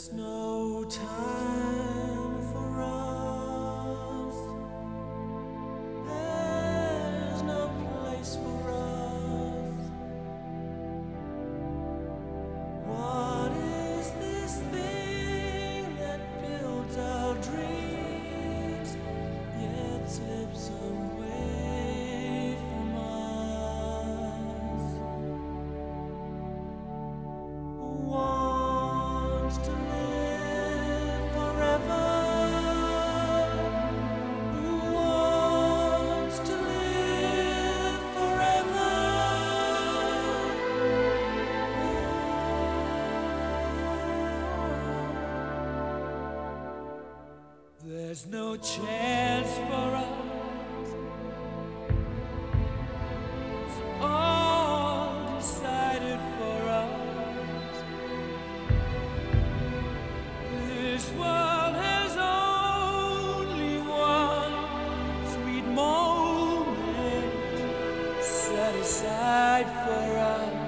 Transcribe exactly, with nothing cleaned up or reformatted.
no time for us. There's no place for us. What is this thing that builds our dreams yet slips away from us? Wants to live forever. Who wants to live forever? There's no chance for us. It's all decided for us. This world has only one sweet moment set aside for us.